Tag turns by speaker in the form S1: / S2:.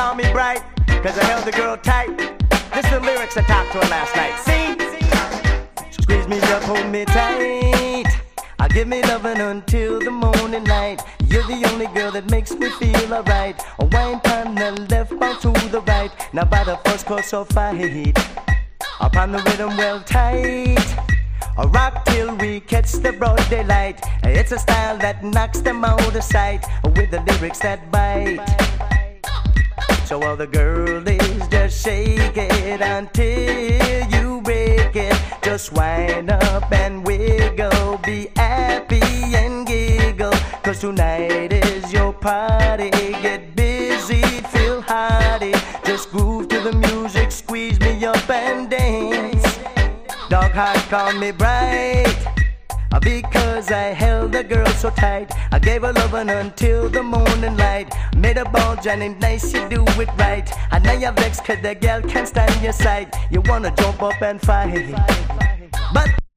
S1: call me bright, cause I held the girl tight. This the lyrics I talked to her last night. See? Squeeze me up, hold me tight. I'll give me loving until the morning light. You're the only girl that makes me feel alright. A wine pan the left, bounce to the right. Now by the first course of fight, upon the rhythm well tight. A rock till we catch the broad daylight. It's a style that knocks them out of sight, with the lyrics that bite. So all the girlies just shake it until you break it. Just wind up and wiggle, be happy and giggle, cause tonight is your party. Get busy, feel hearty, just groove to the music, squeeze me up and dance. Dog heart call me bright, because I held the girl so tight. I gave her loving until the morning light. Made a ball Johnny nice, you do it right. And now you're vexed cause the girl can't stand your sight. You wanna jump up and fight, but